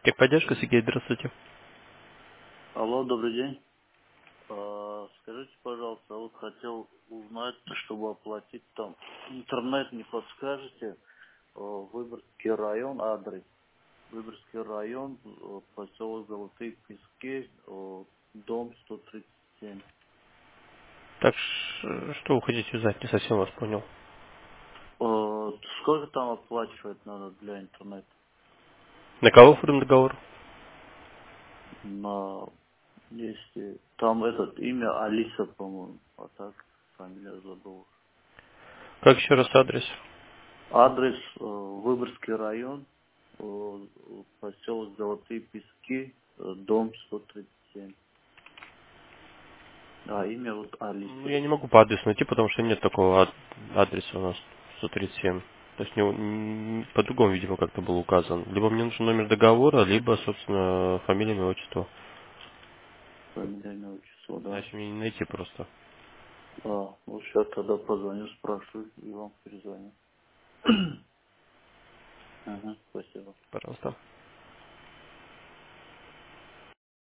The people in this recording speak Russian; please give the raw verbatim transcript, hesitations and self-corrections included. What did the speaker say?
Техподдержка, Сергей, здравствуйте. Алло, добрый день. А, скажите, пожалуйста, вот хотел узнать, чтобы оплатить там интернет, не подскажете? А, Выборгский район, адрес. Выборгский район, а, поселок Золотые Пески, а, дом сто тридцать семь. Так, ш- что вы хотите узнать? Не совсем вас понял. А, сколько там оплачивать надо для интернета? На кого оформлен договор? На, если там этот имя Алиса, по-моему, а так фамилия забыл. Как еще раз адрес? Адрес э, Выборгский район, э, поселок Золотые Пески, э, дом сто тридцать семь. А, имя вот Ну, Алиса. я не могу по адресу найти, потому что нет такого ад- адреса у нас сто тридцать семь. То есть не, н- по-другому, видимо, как-то был указан. Либо мне нужен номер договора, либо, собственно, фамилия, имя, отчество. Фамилия, имя, отчество, да. Иначе мне не найти просто. А, вот сейчас тогда позвоню, спрашиваю и вам перезвоню. Ага, спасибо. Пожалуйста.